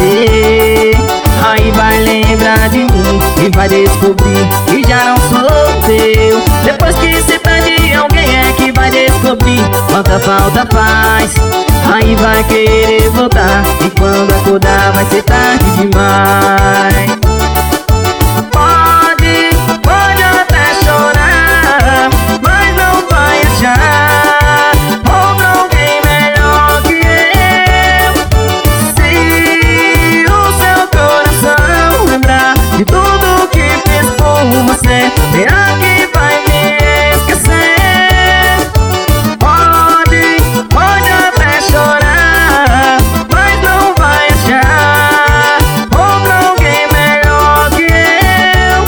acontecer. Aí vai lembrar de mim e vai descobrir que já não sou teu. Depois que se perde alguém é que vai descobrir quanta falta faz. Aí vai querer voltar e quando acordar vai ser tarde demais. Pode até chorar, mas não vai achar outro alguém melhor que eu. Se o seu coração lembrar de tudo que fiz por você, será que vai me esquecer? Pode até chorar, mas não vai achar outro alguém melhor que eu.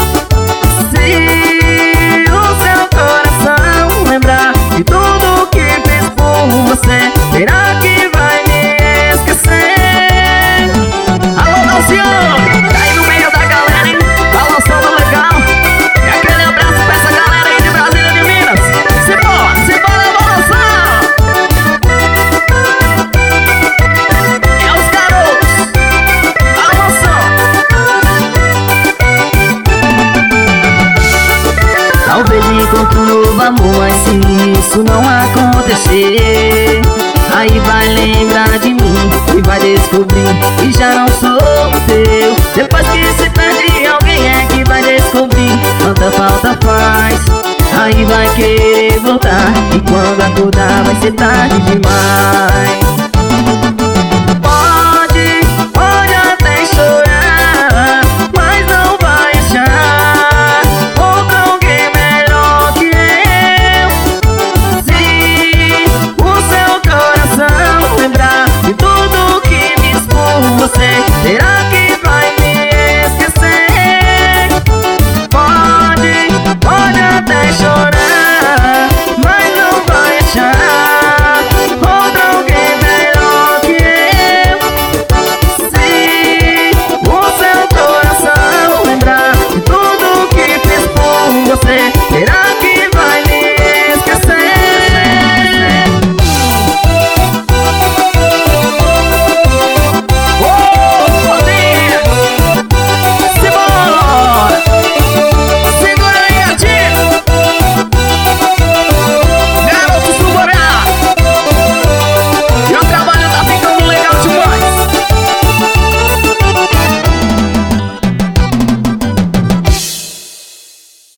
Se o seu coração lembrar de tudo que fiz por você, será que vai me esquecer? Alô, Dalciano, tá aí no meio da galera, hein? Balançando legal. E aquele abraço pra essa galera aí de Brasília, de Minas. Simbora balançar. É os garotos balançando. Talvez encontre um novo amor, mas se isso não acontecer, aí vai lembrar de mim e vai descobrir que já não sou teu. Depois que se perde alguém é que vai descobrir quanta falta faz. Aí vai querer voltar e quando acordar vai ser tarde demais.